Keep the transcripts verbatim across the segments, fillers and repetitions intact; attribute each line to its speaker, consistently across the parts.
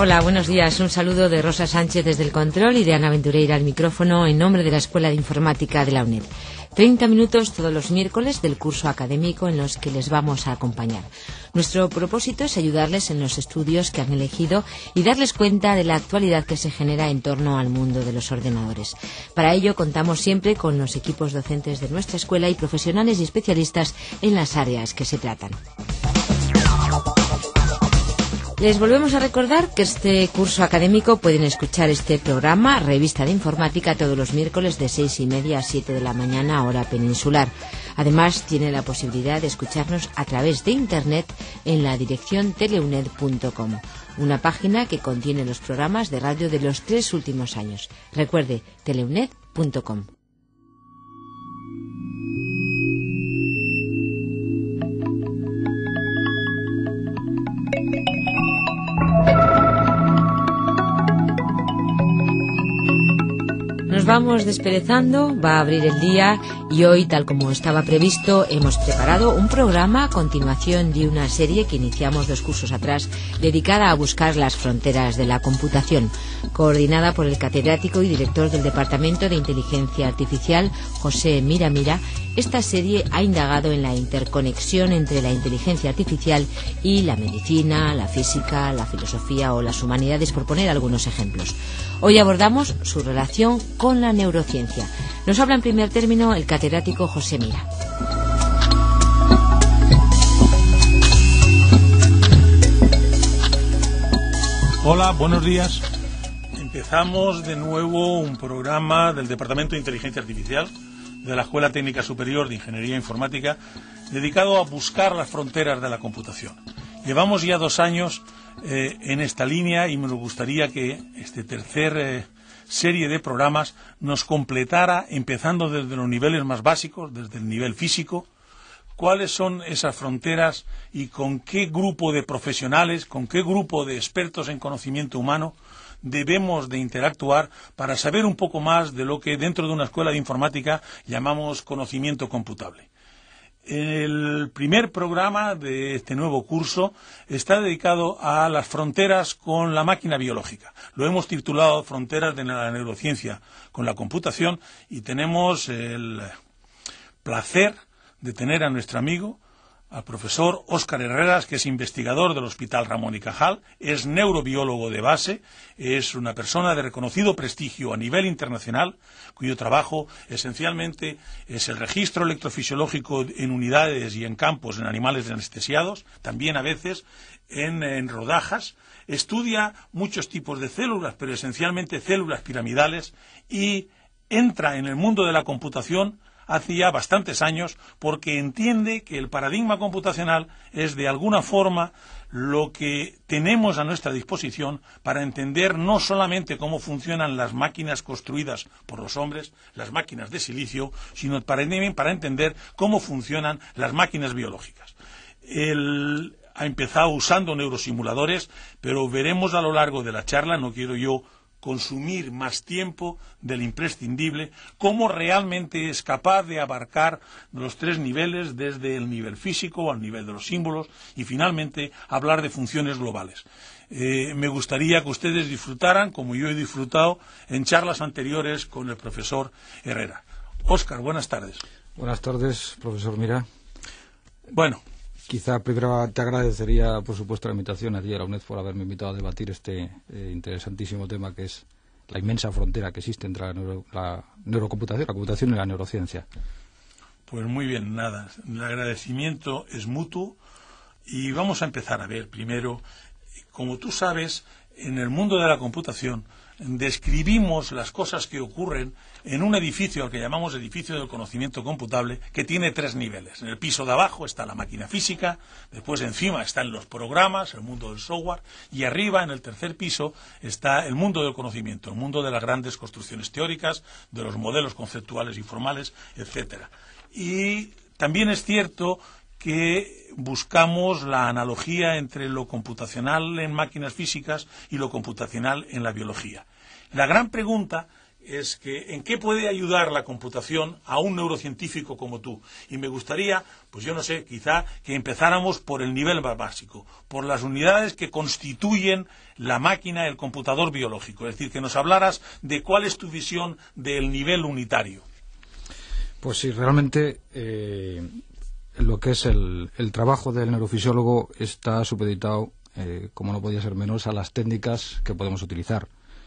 Speaker 1: Hola, buenos días. Un saludo de Rosa Sánchez desde el control y de Ana Ventureira al micrófono en nombre de la Escuela de Informática de la UNED. treinta minutos todos los miércoles del curso académico en los que les vamos a acompañar. Nuestro propósito es ayudarles en los estudios que han elegido y darles cuenta de la actualidad que se genera en torno al mundo de los ordenadores. Para ello contamos siempre con los equipos docentes de nuestra escuela y profesionales y especialistas en las áreas que se tratan. Les volvemos a recordar que este curso académico pueden escuchar este programa, Revista de Informática, todos los miércoles de seis y media a siete de la mañana, hora peninsular. Además, tiene la posibilidad de escucharnos a través de Internet en la dirección teleuned punto com, una página que contiene los programas de radio de los tres últimos años. Recuerde, teleuned punto com. Nos vamos desperezando, va a abrir el día y hoy, tal como estaba previsto, hemos preparado un programa a continuación de una serie que iniciamos dos cursos atrás, dedicada a buscar las fronteras de la computación, coordinada por el catedrático y director del Departamento de Inteligencia Artificial, José Mira Mira. Esta serie ha indagado en la interconexión entre la inteligencia artificial y la medicina, la física, la filosofía o las humanidades, por poner algunos ejemplos. Hoy abordamos su relación con la neurociencia. Nos habla en primer término el catedrático José Mira.
Speaker 2: Hola, buenos días. Empezamos de nuevo un programa del Departamento de Inteligencia Artificial de la Escuela Técnica Superior de Ingeniería Informática, dedicado a buscar las fronteras de la computación. Llevamos ya dos años eh, en esta línea y me gustaría que este tercer eh, serie de programas nos completara, empezando desde los niveles más básicos, desde el nivel físico, cuáles son esas fronteras y con qué grupo de profesionales, con qué grupo de expertos en conocimiento humano debemos de interactuar para saber un poco más de lo que dentro de una escuela de informática llamamos conocimiento computable. El primer programa de este nuevo curso está dedicado a las fronteras con la máquina biológica. Lo hemos titulado Fronteras de la neurociencia con la computación y tenemos el placer de tener a nuestro amigo, al profesor Óscar Herreras, que es investigador del Hospital Ramón y Cajal, es neurobiólogo de base, es una persona de reconocido prestigio a nivel internacional, cuyo trabajo esencialmente es el registro electrofisiológico en unidades y en campos en animales anestesiados, también a veces en, en rodajas. Estudia muchos tipos de células, pero esencialmente células piramidales, y entra en el mundo de la computación hace ya bastantes años, porque entiende que el paradigma computacional es de alguna forma lo que tenemos a nuestra disposición para entender no solamente cómo funcionan las máquinas construidas por los hombres, las máquinas de silicio, sino para, para entender cómo funcionan las máquinas biológicas. Él ha empezado usando neurosimuladores, pero veremos a lo largo de la charla, no quiero yo consumir más tiempo del imprescindible, cómo realmente es capaz de abarcar los tres niveles, desde el nivel físico al nivel de los símbolos y finalmente hablar de funciones globales. Eh, me gustaría que ustedes disfrutaran, como yo he disfrutado en charlas anteriores con el profesor Herrera. Óscar, buenas tardes.
Speaker 3: Buenas tardes, profesor Mira.
Speaker 2: Bueno,
Speaker 3: quizá primero te agradecería, por supuesto, la invitación a ti y a la UNED por haberme invitado a debatir este eh, interesantísimo tema, que es la inmensa frontera que existe entre la, neuro, la neurocomputación, la computación y la neurociencia.
Speaker 2: Pues muy bien, nada. El agradecimiento es mutuo y vamos a empezar a ver primero, como tú sabes, en el mundo de la computación describimos las cosas que ocurren en un edificio al que llamamos edificio del conocimiento computable, que tiene tres niveles. En el piso de abajo está la máquina física, después encima están los programas, el mundo del software, y arriba, en el tercer piso, está el mundo del conocimiento, el mundo de las grandes construcciones teóricas, de los modelos conceptuales y formales, etcétera. Y también es cierto que buscamos la analogía entre lo computacional en máquinas físicas y lo computacional en la biología. La gran pregunta es que en qué puede ayudar la computación a un neurocientífico como tú. Y me gustaría, pues yo no sé, quizá que empezáramos por el nivel más básico, por las unidades que constituyen la máquina, el computador biológico. Es decir, que nos hablaras de cuál es tu visión del nivel unitario.
Speaker 3: Pues sí, realmente eh, lo que es el, el trabajo del neurofisiólogo está supeditado, eh, como no podía ser menos, a las técnicas que podemos utilizar.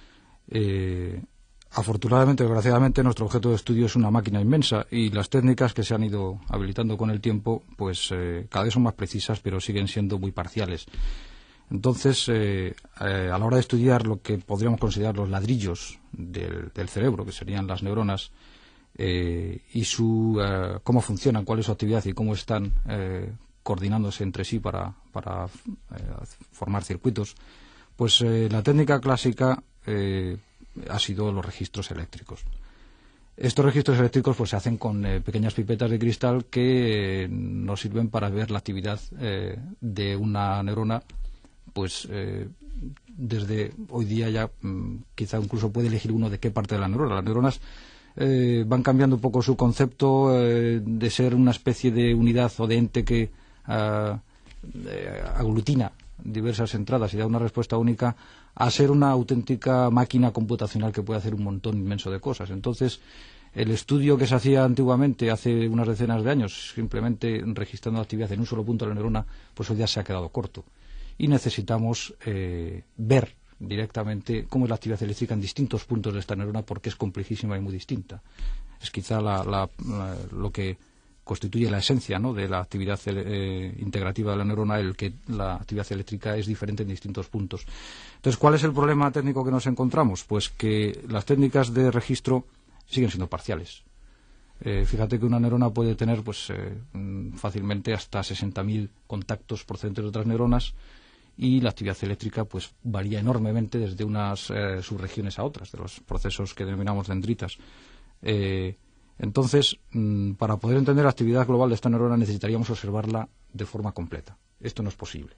Speaker 3: Eh, Afortunadamente, desgraciadamente, nuestro objeto de estudio es una máquina inmensa y las técnicas que se han ido habilitando con el tiempo, pues eh, cada vez son más precisas, pero siguen siendo muy parciales. Entonces, eh, eh, a la hora de estudiar lo que podríamos considerar los ladrillos del, del cerebro, que serían las neuronas, eh, y su eh, cómo funcionan, cuál es su actividad y cómo están eh, coordinándose entre sí para, para eh, formar circuitos, pues eh, la técnica clásica eh, ha sido los registros eléctricos. Estos registros eléctricos pues se hacen con eh, pequeñas pipetas de cristal que eh, nos sirven para ver la actividad eh, de una neurona, pues eh, desde hoy día ya mm, quizá incluso puede elegir uno de qué parte de la neurona. Las neuronas eh, van cambiando un poco su concepto eh, de ser una especie de unidad o de ente que uh, eh, aglutina diversas entradas y da una respuesta única, a ser una auténtica máquina computacional que puede hacer un montón inmenso de cosas. Entonces, el estudio que se hacía antiguamente, hace unas decenas de años, simplemente registrando la actividad en un solo punto de la neurona, pues hoy ya se ha quedado corto. Y necesitamos eh, ver directamente cómo es la actividad eléctrica en distintos puntos de esta neurona, porque es complejísima y muy distinta. Es quizá la, la, la, lo que constituye la esencia, ¿no?, de la actividad eh, integrativa de la neurona, el que la actividad eléctrica es diferente en distintos puntos. Entonces, ¿cuál es el problema técnico que nos encontramos? Pues que las técnicas de registro siguen siendo parciales. Eh, fíjate que una neurona puede tener pues eh, fácilmente hasta sesenta mil contactos procedentes de otras neuronas, y la actividad eléctrica pues varía enormemente desde unas eh, subregiones a otras, de los procesos que denominamos dendritas. Eh, Entonces, para poder entender la actividad global de esta neurona necesitaríamos observarla de forma completa. Esto no es posible.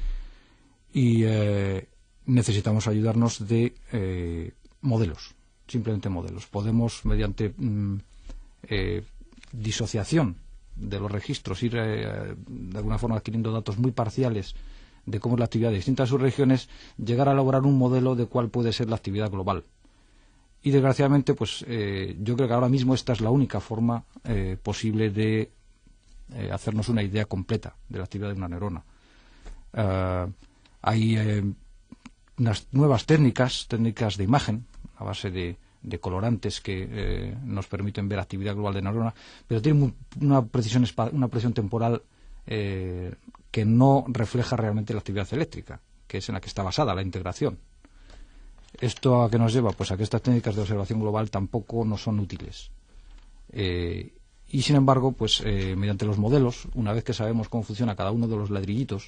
Speaker 3: Y eh, necesitamos ayudarnos de eh, modelos, simplemente modelos. Podemos, mediante mm, eh, disociación de los registros, ir eh, de alguna forma adquiriendo datos muy parciales de cómo es la actividad de distintas subregiones, llegar a elaborar un modelo de cuál puede ser la actividad global. Y desgraciadamente, pues eh, yo creo que ahora mismo esta es la única forma eh, posible de eh, hacernos una idea completa de la actividad de una neurona. Uh, hay eh, unas nuevas técnicas, técnicas de imagen, a base de, de colorantes que eh, nos permiten ver actividad global de neurona, pero tienen una precisión, una precisión temporal eh, que no refleja realmente la actividad eléctrica, que es en la que está basada la integración. ¿Esto a qué nos lleva? Pues a que estas técnicas de observación global tampoco no son útiles. Eh, y sin embargo, pues eh, mediante los modelos, una vez que sabemos cómo funciona cada uno de los ladrillitos,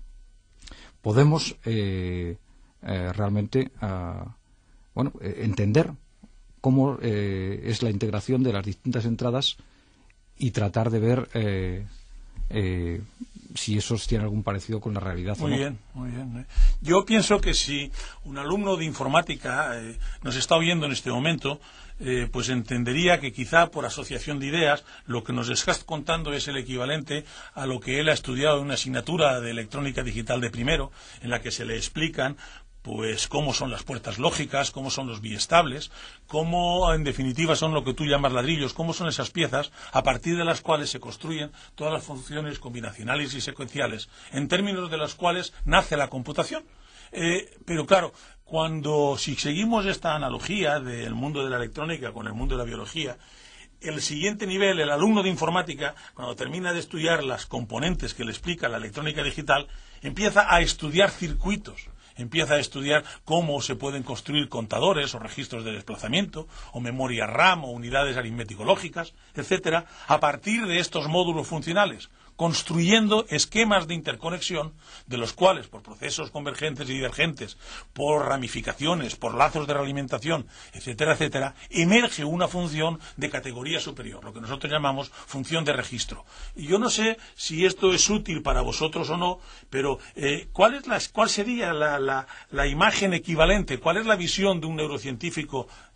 Speaker 3: podemos eh, eh, realmente uh, bueno, eh, entender cómo eh, es la integración de las distintas entradas y tratar de ver eh, eh, si esos tienen algún parecido con la realidad
Speaker 2: muy
Speaker 3: o no.
Speaker 2: Muy bien, muy bien. Yo pienso que si un alumno de informática eh, nos está oyendo en este momento, eh, pues entendería que quizá por asociación de ideas lo que nos estás contando es el equivalente a lo que él ha estudiado en una asignatura de electrónica digital de primero, en la que se le explican pues cómo son las puertas lógicas, cómo son los biestables, cómo en definitiva son lo que tú llamas ladrillos, cómo son esas piezas a partir de las cuales se construyen todas las funciones combinacionales y secuenciales, en términos de las cuales nace la computación. Eh, pero claro, cuando si seguimos esta analogía del mundo de la electrónica con el mundo de la biología, el siguiente nivel, el alumno de informática, cuando termina de estudiar las componentes que le explica la electrónica digital, empieza a estudiar circuitos. Empieza a estudiar cómo se pueden construir contadores o registros de desplazamiento, o memoria RAM, o unidades aritmético-lógicas, etcétera, a partir de estos módulos funcionales, construyendo esquemas de interconexión de los cuales, por procesos convergentes y divergentes, por ramificaciones, por lazos de realimentación, etcétera, etcétera, emerge una función de categoría superior, lo que nosotros llamamos función de registro. Y yo no sé si esto es útil para vosotros o no, pero eh, ¿cuál es la, cuál sería la, la, la imagen equivalente? ¿Cuál es la visión de un neurocientífico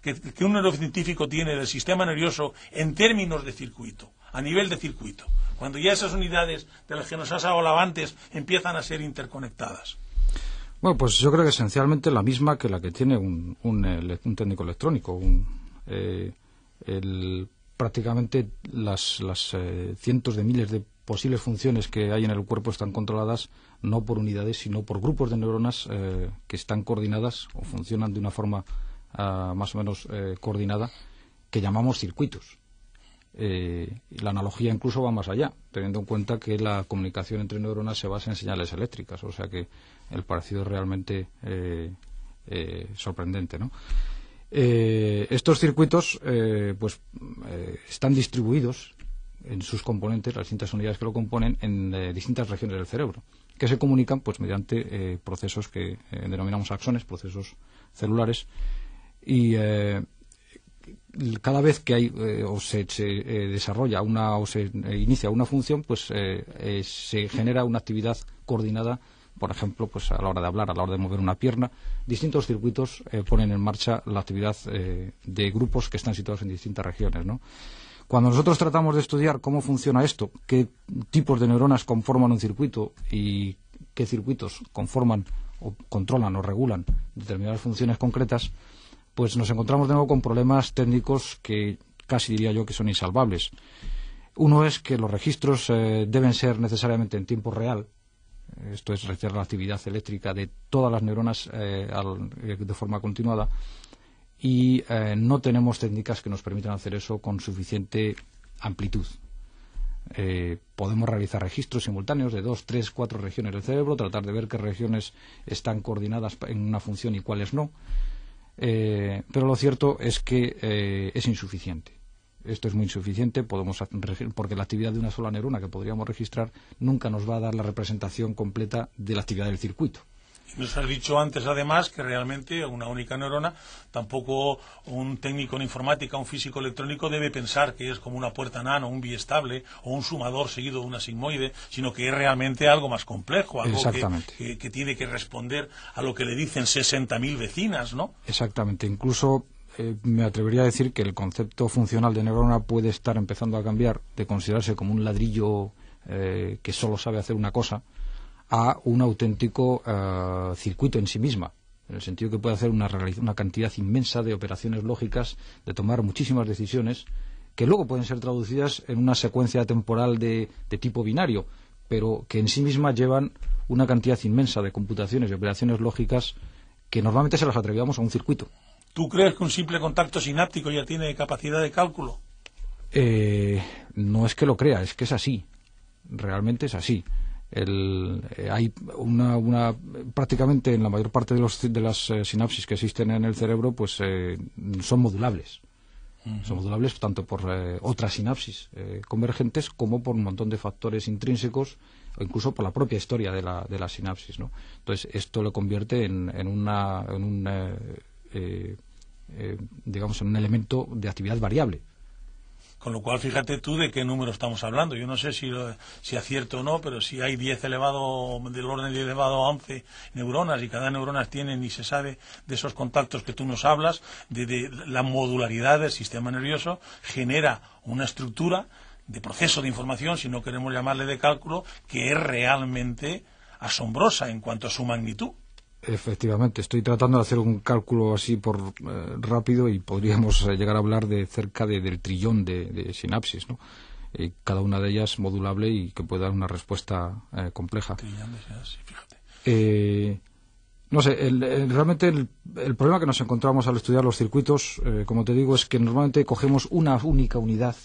Speaker 2: que, que un neurocientífico tiene del sistema nervioso en términos de circuito, a nivel de circuito, cuando ya esas unidades de las que nos has hablado antes empiezan a ser interconectadas?
Speaker 3: Bueno, pues yo creo que esencialmente la misma que la que tiene un, un, un técnico electrónico. Un, eh, el, prácticamente las, las eh, cientos de miles de posibles funciones que hay en el cuerpo están controladas no por unidades, sino por grupos de neuronas eh, que están coordinadas o funcionan de una forma uh, más o menos eh, coordinada, que llamamos circuitos. Eh, y la analogía incluso va más allá, teniendo en cuenta que la comunicación entre neuronas se basa en señales eléctricas, o sea que el parecido es realmente eh, eh, sorprendente, ¿no? Eh, estos circuitos eh, pues eh, están distribuidos en sus componentes, las distintas unidades que lo componen, en eh, distintas regiones del cerebro, que se comunican pues mediante eh, procesos que eh, denominamos axones, procesos celulares, y eh, cada vez que hay eh, o se, se eh, desarrolla una o se eh, inicia una función, pues eh, eh, se genera una actividad coordinada. Por ejemplo, pues a la hora de hablar, a la hora de mover una pierna, distintos circuitos eh, ponen en marcha la actividad eh, de grupos que están situados en distintas regiones, ¿no? Cuando nosotros tratamos de estudiar cómo funciona esto, qué tipos de neuronas conforman un circuito y qué circuitos conforman o controlan o regulan determinadas funciones concretas, pues nos encontramos de nuevo con problemas técnicos que casi diría yo que son insalvables. Uno es que los registros eh, deben ser necesariamente en tiempo real. Esto es registrar la actividad eléctrica de todas las neuronas eh, al, eh, de forma continuada, y eh, no tenemos técnicas que nos permitan hacer eso con suficiente amplitud. Eh, podemos realizar registros simultáneos de dos, tres, cuatro regiones del cerebro, tratar de ver qué regiones están coordinadas en una función y cuáles no, eh, pero lo cierto es que eh, es insuficiente. Esto es muy insuficiente, podemos porque la actividad de una sola neurona que podríamos registrar nunca nos va a dar la representación completa de la actividad del circuito.
Speaker 2: Nos has dicho antes, además, que realmente una única neurona, tampoco un técnico en informática, un físico electrónico debe pensar que es como una puerta nano, un biestable o un sumador seguido de una sigmoide, sino que es realmente algo más complejo, algo que, que, que tiene que responder a lo que le dicen sesenta mil vecinas, ¿no?
Speaker 3: Exactamente, incluso eh, me atrevería a decir que el concepto funcional de neurona puede estar empezando a cambiar, de considerarse como un ladrillo eh, que solo sabe hacer una cosa, a un auténtico uh, circuito en sí misma, en el sentido que puede hacer una, una cantidad inmensa de operaciones lógicas, de tomar muchísimas decisiones, que luego pueden ser traducidas en una secuencia temporal de, de tipo binario, pero que en sí mismas llevan una cantidad inmensa de computaciones y operaciones lógicas que normalmente se las atrevíamos a un circuito.
Speaker 2: ¿Tú crees que un simple contacto sináptico ya tiene capacidad de cálculo?
Speaker 3: Eh, no es que lo crea, es que es así. Realmente es así. El, eh, hay una, una prácticamente en la mayor parte de, los, de las eh, sinapsis que existen en el cerebro, pues eh, son modulables. Uh-huh. Son modulables tanto por eh, otras sinapsis eh, convergentes como por un montón de factores intrínsecos o incluso por la propia historia de la, de la sinapsis, ¿no? Entonces esto lo convierte en, en, una, en un eh, eh, eh, digamos en un elemento de actividad variable.
Speaker 2: Con lo cual, fíjate tú de qué número estamos hablando. Yo no sé si, si acierto o no, pero si hay diez elevado, del orden de diez elevado a once neuronas, y cada neurona tiene, ni se sabe de esos contactos que tú nos hablas, de, de la modularidad del sistema nervioso, genera una estructura de proceso de información, si no queremos llamarle de cálculo, que es realmente asombrosa en cuanto a su magnitud.
Speaker 3: Efectivamente, estoy tratando de hacer un cálculo así por eh, rápido y podríamos eh, llegar a hablar de cerca de, del trillón de, de sinapsis, ¿no? Eh, cada una de ellas modulable y que puede dar una respuesta eh, compleja.
Speaker 2: Trillón de sinapsis, fíjate.
Speaker 3: Eh, no sé, el, el, realmente el, el problema que nos encontramos al estudiar los circuitos, eh, como te digo, es que normalmente cogemos una única unidad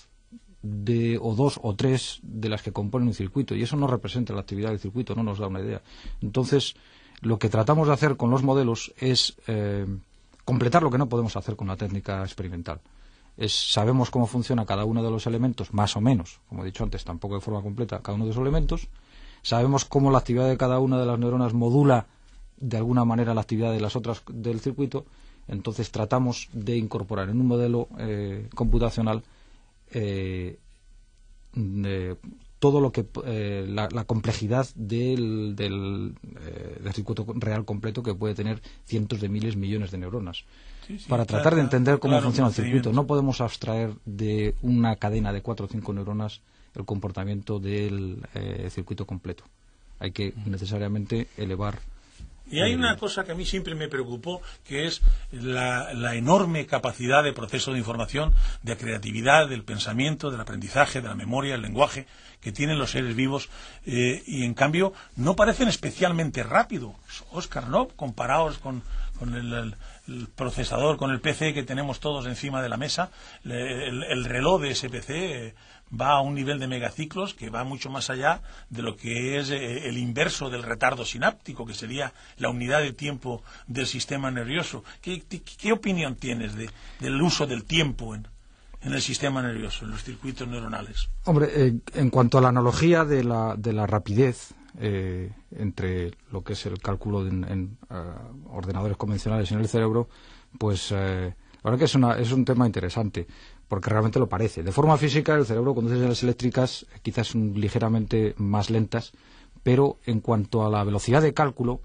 Speaker 3: de o dos o tres de las que componen un circuito y eso no representa la actividad del circuito, no nos da una idea. Entonces, lo que tratamos de hacer con los modelos es eh, completar lo que no podemos hacer con la técnica experimental. Es, sabemos cómo funciona cada uno de los elementos, más o menos, como he dicho antes, tampoco de forma completa, cada uno de esos elementos. Sabemos cómo la actividad de cada una de las neuronas modula de alguna manera la actividad de las otras del circuito. Entonces tratamos de incorporar en un modelo eh, computacional eh, de todo lo que eh, la, la complejidad del, del, eh, del circuito real completo, que puede tener cientos de miles, millones de neuronas. Sí, sí, para tratar claro, de entender cómo claro, funciona el circuito. No podemos abstraer de una cadena de cuatro o cinco neuronas el comportamiento del eh, circuito completo. Hay que necesariamente elevar.
Speaker 2: Y hay una cosa que a mí siempre me preocupó, que es la, la enorme capacidad de proceso de información, de creatividad, del pensamiento, del aprendizaje, de la memoria, el lenguaje que tienen los seres vivos, eh, y en cambio no parecen especialmente rápidos, Óscar, ¿no? Comparados con, con el, el, el procesador, con el P C que tenemos todos encima de la mesa, el, el reloj de ese P C eh, va a un nivel de megaciclos que va mucho más allá de lo que es eh, el inverso del retardo sináptico, que sería la unidad de tiempo del sistema nervioso. ¿Qué, qué, qué opinión tienes de, del uso del tiempo en, en el sistema nervioso, en los circuitos neuronales?
Speaker 3: Hombre, eh, en cuanto a la analogía de la, de la rapidez eh, entre lo que es el cálculo en, en uh, ordenadores convencionales y en el cerebro, pues eh, la verdad que es, una, es un tema interesante, porque realmente lo parece. De forma física, el cerebro conduce señales eléctricas quizás son ligeramente más lentas, pero en cuanto a la velocidad de cálculo,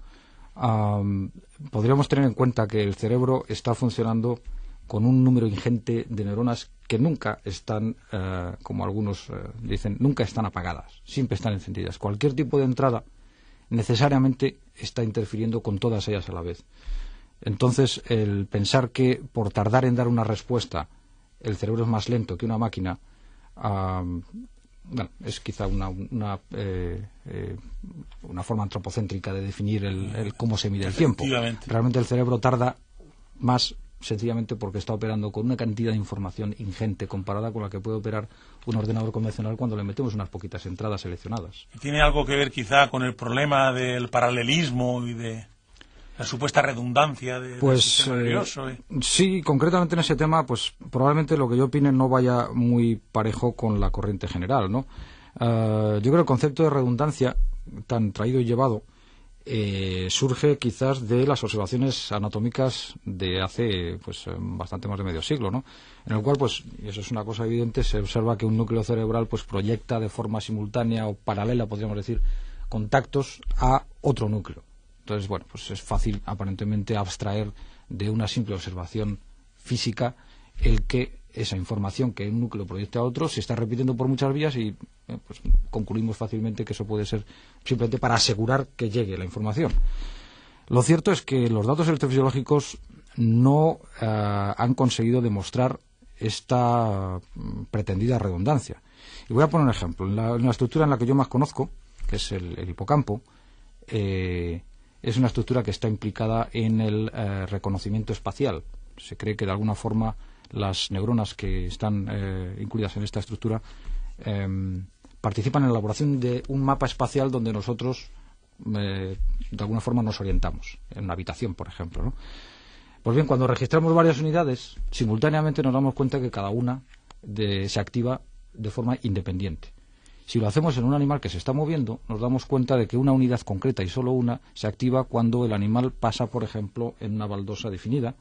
Speaker 3: um, podríamos tener en cuenta que el cerebro está funcionando con un número ingente de neuronas que nunca están, uh, como algunos uh, dicen, nunca están apagadas, siempre están encendidas. Cualquier tipo de entrada necesariamente está interfiriendo con todas ellas a la vez. Entonces, el pensar que por tardar en dar una respuesta el cerebro es más lento que una máquina, um, bueno, es quizá una una, eh, eh, una forma antropocéntrica de definir el, el cómo se mide el tiempo. Realmente el cerebro tarda más sencillamente porque está operando con una cantidad de información ingente comparada con la que puede operar un ordenador convencional cuando le metemos unas poquitas entradas seleccionadas.
Speaker 2: ¿Tiene algo que ver quizá con el problema del paralelismo y de la supuesta redundancia de,
Speaker 3: pues,
Speaker 2: del sistema nervioso? ¿eh?
Speaker 3: Sí, concretamente en ese tema, pues probablemente lo que yo opine no vaya muy parejo con la corriente general, ¿no? Uh, yo creo que el concepto de redundancia, tan traído y llevado, eh, surge quizás de las observaciones anatómicas de hace pues bastante más de medio siglo, ¿no? En el cual, pues, y eso es una cosa evidente, se observa que un núcleo cerebral pues proyecta de forma simultánea o paralela, podríamos decir, contactos a otro núcleo. Entonces, bueno, pues es fácil aparentemente abstraer de una simple observación física el que esa información que un núcleo proyecta a otro se está repitiendo por muchas vías y eh, pues concluimos fácilmente que eso puede ser simplemente para asegurar que llegue la información. Lo cierto es que los datos electrofisiológicos no eh, han conseguido demostrar esta mm, pretendida redundancia. Y voy a poner un ejemplo. En la, en la estructura en la que yo más conozco, que es el, el hipocampo, eh, es una estructura que está implicada en el eh, reconocimiento espacial. Se cree que de alguna forma las neuronas que están eh, incluidas en esta estructura eh, participan en la elaboración de un mapa espacial donde nosotros eh, de alguna forma nos orientamos, en una habitación, por ejemplo, ¿no? Pues bien, cuando registramos varias unidades, simultáneamente nos damos cuenta que cada una de, se activa de forma independiente. Si lo hacemos en un animal que se está moviendo, nos damos cuenta de que una unidad concreta y solo una se activa cuando el animal pasa, por ejemplo, en una baldosa definida.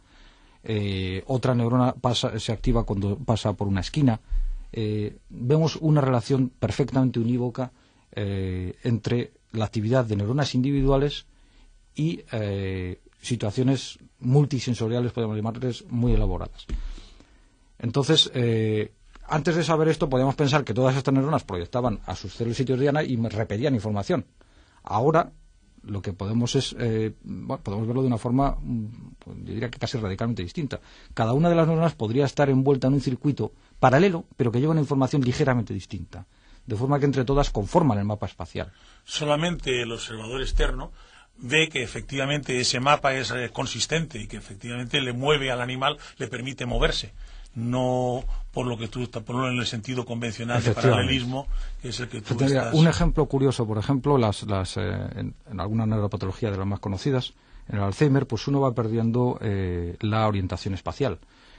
Speaker 3: Eh, otra neurona pasa, se activa cuando pasa por una esquina. Eh, vemos una relación perfectamente unívoca eh, entre la actividad de neuronas individuales y eh, situaciones multisensoriales, podemos llamarles, muy elaboradas. Entonces, eh, antes de saber esto, podíamos pensar que todas estas neuronas proyectaban a sus células sitios diana y repetían información. Ahora, lo que podemos es, eh, bueno, podemos verlo de una forma, yo diría que casi radicalmente distinta. Cada una de las neuronas podría estar envuelta en un circuito paralelo, pero que lleva una información ligeramente distinta, de forma que entre todas conforman el mapa espacial.
Speaker 2: Solamente el observador externo ve que efectivamente ese mapa es eh, consistente y que efectivamente le mueve al animal, le permite moverse. No por lo que tú estás, por en el sentido convencional de paralelismo, que es el que tú estás...
Speaker 3: Un ejemplo curioso, por ejemplo, las, las, eh, en, en alguna neuropatología de las más conocidas, en el Alzheimer, pues uno va perdiendo eh, la orientación espacial.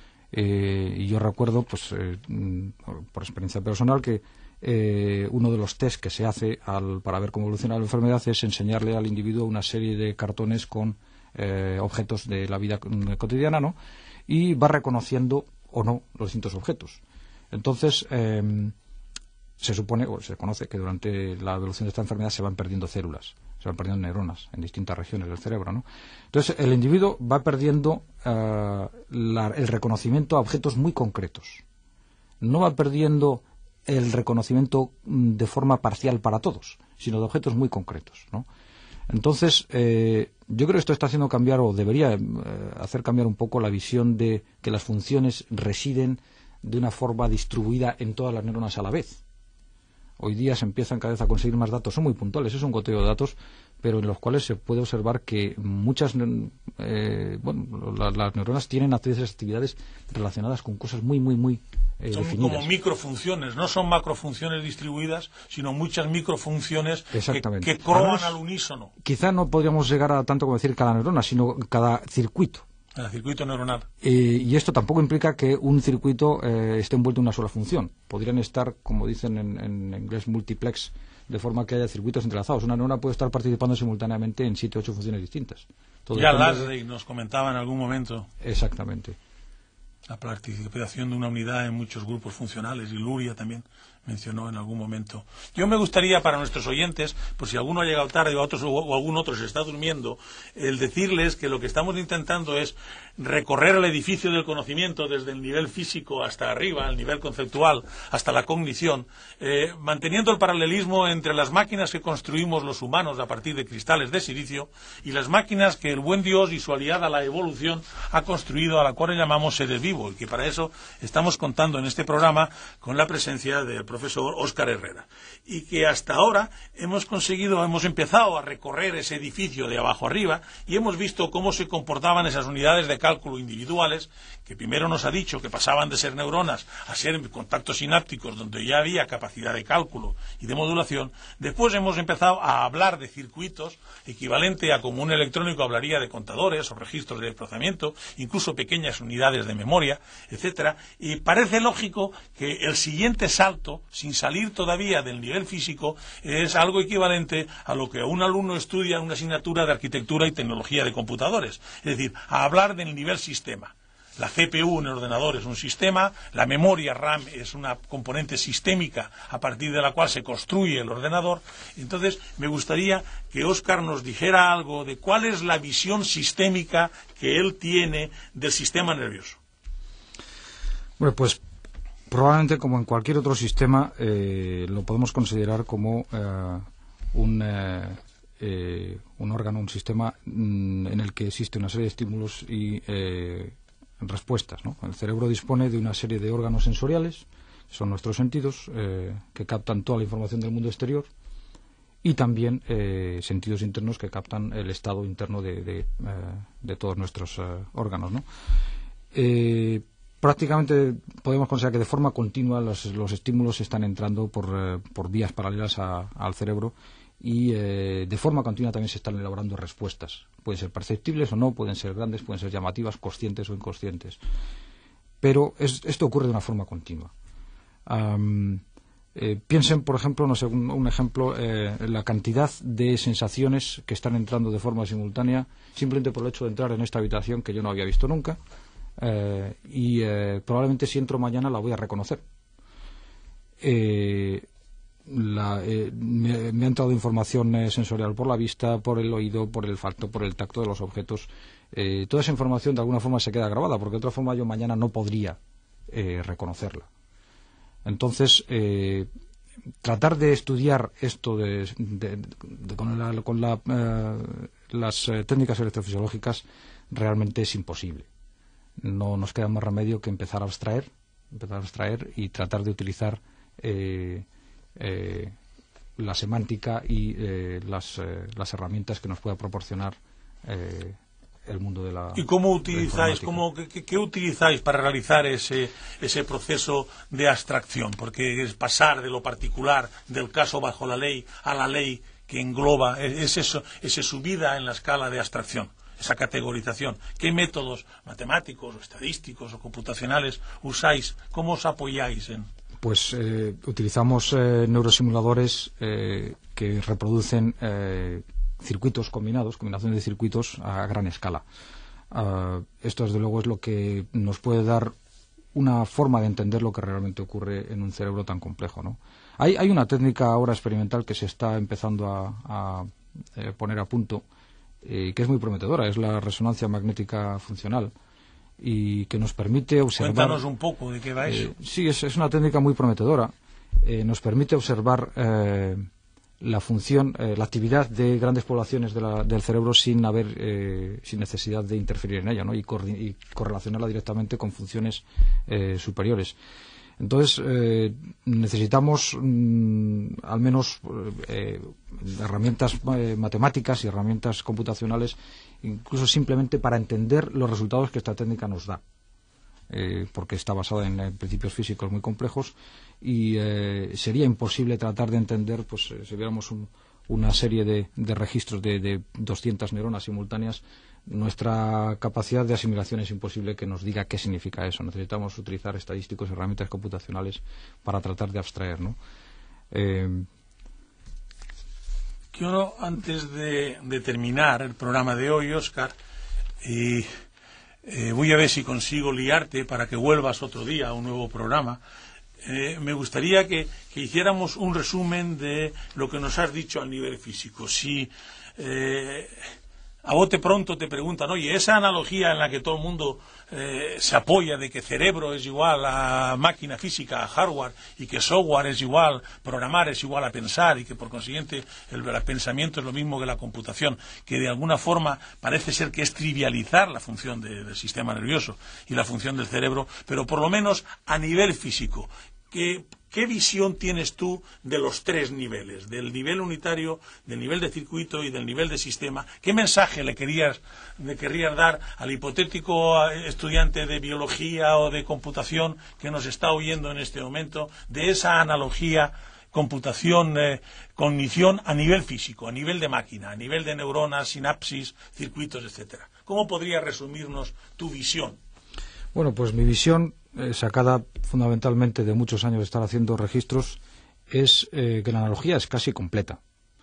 Speaker 3: Eh, y yo recuerdo, pues eh, por experiencia personal, que eh, uno de los test que se hace al, para ver cómo evoluciona la enfermedad es enseñarle al individuo una serie de cartones con eh, objetos de la vida cotidiana, ¿no? Y va reconociendo o no los distintos objetos. Entonces, eh, se supone, o se conoce, que durante la evolución de esta enfermedad se van perdiendo células, se van perdiendo neuronas en distintas regiones del cerebro, ¿no? Entonces, el individuo va perdiendo uh, la, el reconocimiento a objetos muy concretos. No va perdiendo el reconocimiento de forma parcial para todos, sino de objetos muy concretos, ¿no? Entonces, eh, yo creo que esto está haciendo cambiar, o debería eh, hacer cambiar un poco la visión de que las funciones residen de una forma distribuida en todas las neuronas a la vez. Hoy día se empiezan cada vez a conseguir más datos, son muy puntuales, es un goteo de datos, pero en los cuales se puede observar que muchas eh, bueno, la, las neuronas tienen a veces actividades relacionadas con cosas muy, muy, muy eh,
Speaker 2: son
Speaker 3: definidas.
Speaker 2: Como microfunciones, no son macrofunciones distribuidas, sino muchas microfunciones que, que croan al unísono.
Speaker 3: Quizá no podríamos llegar a tanto como decir cada neurona, sino cada circuito.
Speaker 2: El circuito neuronal.
Speaker 3: Eh, y esto tampoco implica que un circuito eh, esté envuelto en una sola función. Podrían estar, como dicen en, en inglés, multiplex, de forma que haya circuitos entrelazados. Una neurona puede estar participando simultáneamente en siete o ocho funciones distintas.
Speaker 2: Todo ya Lasley de... nos comentaba en algún momento.
Speaker 3: Exactamente.
Speaker 2: La participación de una unidad en muchos grupos funcionales, y Luria también mencionó en algún momento. Yo me gustaría para nuestros oyentes, por si alguno ha llegado tarde o, otros, o algún otro se está durmiendo, el decirles que lo que estamos intentando es recorrer el edificio del conocimiento desde el nivel físico hasta arriba, el nivel conceptual, hasta la cognición, eh, manteniendo el paralelismo entre las máquinas que construimos los humanos a partir de cristales de silicio y las máquinas que el buen Dios y su aliada la evolución ha construido, a la cual llamamos seres vivos, y que para eso estamos contando en este programa con la presencia del profesor Óscar Herrera, y que hasta ahora hemos conseguido, hemos empezado a recorrer ese edificio de abajo arriba y hemos visto cómo se comportaban esas unidades de cálculo individuales, que primero nos ha dicho que pasaban de ser neuronas a ser contactos sinápticos donde ya había capacidad de cálculo y de modulación. Después hemos empezado a hablar de circuitos, equivalente a como un electrónico hablaría de contadores o registros de desplazamiento, incluso pequeñas unidades de memoria, etcétera, y parece lógico que el siguiente salto, sin salir todavía del nivel físico, es algo equivalente a lo que un alumno estudia en una asignatura de arquitectura y tecnología de computadores, es decir, a hablar del nivel sistema. La C P U en el ordenador es un sistema, la memoria RAM es una componente sistémica a partir de la cual se construye el ordenador. Entonces, me gustaría que Óscar nos dijera algo de cuál es la visión sistémica que él tiene del sistema nervioso.
Speaker 3: Bueno, pues probablemente, como en cualquier otro sistema, eh, lo podemos considerar como eh, un, eh, eh, un órgano, un sistema mm, en el que existe una serie de estímulos y eh, respuestas, ¿no? El cerebro dispone de una serie de órganos sensoriales, que son nuestros sentidos, eh, que captan toda la información del mundo exterior, y también eh, sentidos internos que captan el estado interno de, de, eh, de todos nuestros eh, órganos, ¿no? Eh, prácticamente podemos considerar que de forma continua los, los estímulos están entrando por, eh, por vías paralelas a, al cerebro, y eh, de forma continua también se están elaborando respuestas. Pueden ser perceptibles o no, pueden ser grandes, pueden ser llamativas, conscientes o inconscientes. Pero es, esto ocurre de una forma continua. Um, eh, piensen, por ejemplo, no sé, un, un ejemplo, eh, la cantidad de sensaciones que están entrando de forma simultánea simplemente por el hecho de entrar en esta habitación que yo no había visto nunca, eh, y eh, probablemente si entro mañana la voy a reconocer. Eh, La, eh, me, me ha entrado información eh, sensorial por la vista, por el oído, por el olfato, por el tacto de los objetos. Eh, toda esa información de alguna forma se queda grabada, porque de otra forma yo mañana no podría eh, reconocerla. Entonces, eh, tratar de estudiar esto de, de, de, con, la, con la, eh, las eh, técnicas electrofisiológicas realmente es imposible. No nos queda más remedio que empezar a abstraer, empezar a abstraer y tratar de utilizar eh, Eh, la semántica y eh, las, eh, las herramientas que nos pueda proporcionar eh, el mundo de la
Speaker 2: ¿Y cómo utilizáis, cómo, qué, qué utilizáis para realizar ese, ese proceso de abstracción? Porque es pasar de lo particular, del caso bajo la ley, a la ley que engloba, es eso, esa subida en la escala de abstracción, esa categorización. ¿Qué métodos matemáticos o estadísticos o computacionales usáis? ¿Cómo os apoyáis en...?
Speaker 3: Pues eh, utilizamos eh, neurosimuladores eh, que reproducen eh, circuitos combinados, combinaciones de circuitos a gran escala. Uh, esto, desde luego, es lo que nos puede dar una forma de entender lo que realmente ocurre en un cerebro tan complejo, ¿no? Hay, hay una técnica ahora experimental que se está empezando a, a eh, poner a punto, eh, que es muy prometedora, es la resonancia magnética funcional, y que nos permite observar...
Speaker 2: Cuéntanos un poco de qué va eso.
Speaker 3: Eh, sí, es, es una técnica muy prometedora. Eh, nos permite observar eh, la función, eh, la actividad de grandes poblaciones de la, del cerebro sin haber, eh, sin necesidad de interferir en ella, ¿no? y, y correlacionarla directamente con funciones eh, superiores. Entonces, eh, necesitamos mmm, al menos eh, herramientas eh, matemáticas y herramientas computacionales, incluso simplemente para entender los resultados que esta técnica nos da. Eh, porque está basada en, en principios físicos muy complejos, y eh, sería imposible tratar de entender, pues eh, si viéramos un, una serie de, de registros de, de doscientas neuronas simultáneas, nuestra capacidad de asimilación es imposible que nos diga qué significa eso. Necesitamos utilizar estadísticos y herramientas computacionales para tratar de abstraer, ¿no? Eh,
Speaker 2: Quiero, antes de, de terminar el programa de hoy, Óscar, y Eh, voy a ver si consigo liarte para que vuelvas otro día a un nuevo programa. Eh, me gustaría que, que hiciéramos un resumen de lo que nos has dicho a nivel físico. Si eh, a bote pronto te preguntan, oye, esa analogía en la que todo el mundo eh, se apoya de que cerebro es igual a máquina física, a hardware, y que software es igual, programar es igual a pensar, y que por consiguiente el, el pensamiento es lo mismo que la computación, que de alguna forma parece ser que es trivializar la función de, del sistema nervioso y la función del cerebro, pero por lo menos a nivel físico, que ¿qué visión tienes tú de los tres niveles, del nivel unitario, del nivel de circuito y del nivel de sistema? ¿Qué mensaje le querías, le querrías dar al hipotético estudiante de biología o de computación que nos está oyendo en este momento de esa analogía computación, eh, cognición a nivel físico, a nivel de máquina, a nivel de neuronas, sinapsis, circuitos, etcétera? ¿Cómo podría resumirnos tu visión?
Speaker 3: Bueno, pues mi visión, eh, sacada fundamentalmente de muchos años de estar haciendo registros, es eh, que la analogía es casi completa.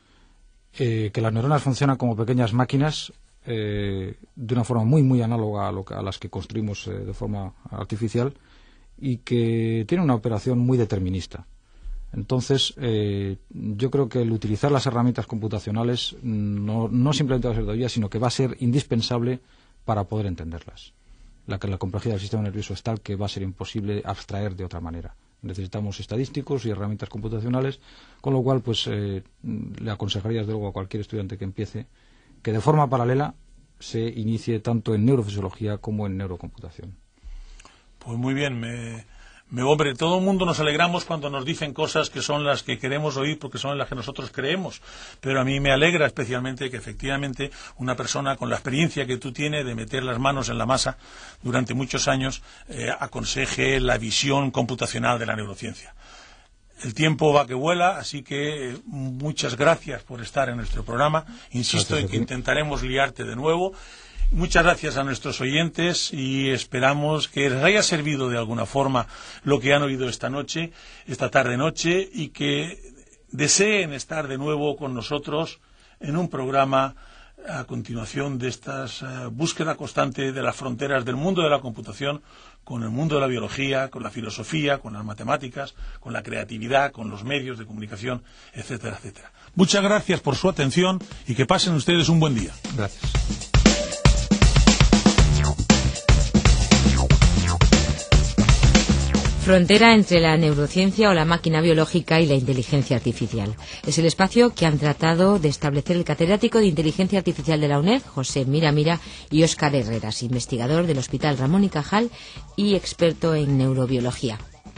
Speaker 3: Eh, que las neuronas funcionan como pequeñas máquinas eh, de una forma muy, muy análoga a, lo que, a las que construimos eh, de forma artificial, y que tiene una operación muy determinista. Entonces, eh, yo creo que el utilizar las herramientas computacionales no, no simplemente va a ser de ayuda, sino que va a ser indispensable para poder entenderlas. La que la complejidad del sistema nervioso es tal que va a ser imposible abstraer de otra manera. Necesitamos estadísticos y herramientas computacionales, con lo cual pues eh, le aconsejaría desde luego a cualquier estudiante que empiece que de forma paralela se inicie tanto en neurofisiología como en neurocomputación.
Speaker 2: Pues muy bien, me, me hombre, todo el mundo nos alegramos cuando nos dicen cosas que son las que queremos oír porque son las que nosotros creemos, pero a mí me alegra especialmente que efectivamente una persona con la experiencia que tú tienes de meter las manos en la masa durante muchos años eh, aconseje la visión computacional de la neurociencia. El tiempo va que vuela, así que eh, muchas gracias por estar en nuestro programa. Insisto en que intentaremos liarte de nuevo. Muchas gracias a nuestros oyentes y esperamos que les haya servido de alguna forma lo que han oído esta noche, esta tarde-noche, y que deseen estar de nuevo con nosotros en un programa a continuación de esta uh, búsqueda constante de las fronteras del mundo de la computación con el mundo de la biología, con la filosofía, con las matemáticas, con la creatividad, con los medios de comunicación, etcétera, etcétera. Muchas gracias por su atención y que pasen ustedes un buen día.
Speaker 3: Gracias.
Speaker 1: Frontera entre la neurociencia o la máquina biológica y la inteligencia artificial. Es el espacio que han tratado de establecer el catedrático de Inteligencia Artificial de la UNED, José Mira Mira, y Óscar Herreras, investigador del Hospital Ramón y Cajal y experto en neurobiología.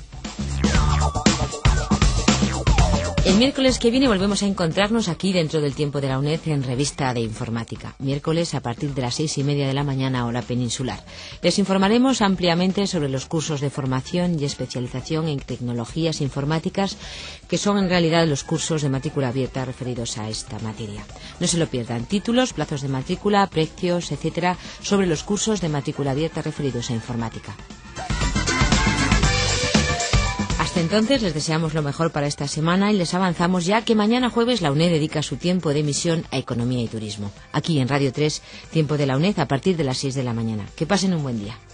Speaker 1: El miércoles que viene volvemos a encontrarnos aquí dentro del tiempo de la UNED en Revista de Informática. Miércoles a partir de las seis y media de la mañana hora peninsular. Les informaremos ampliamente sobre los cursos de formación y especialización en tecnologías informáticas, que son en realidad los cursos de matrícula abierta referidos a esta materia. No se lo pierdan. Títulos, plazos de matrícula, precios, etcétera, sobre los cursos de matrícula abierta referidos a informática. Hasta entonces les deseamos lo mejor para esta semana y les avanzamos ya que mañana jueves la UNED dedica su tiempo de emisión a Economía y Turismo. Aquí en Radio tres, Tiempo de la UNED a partir de las seis de la mañana. Que pasen un buen día.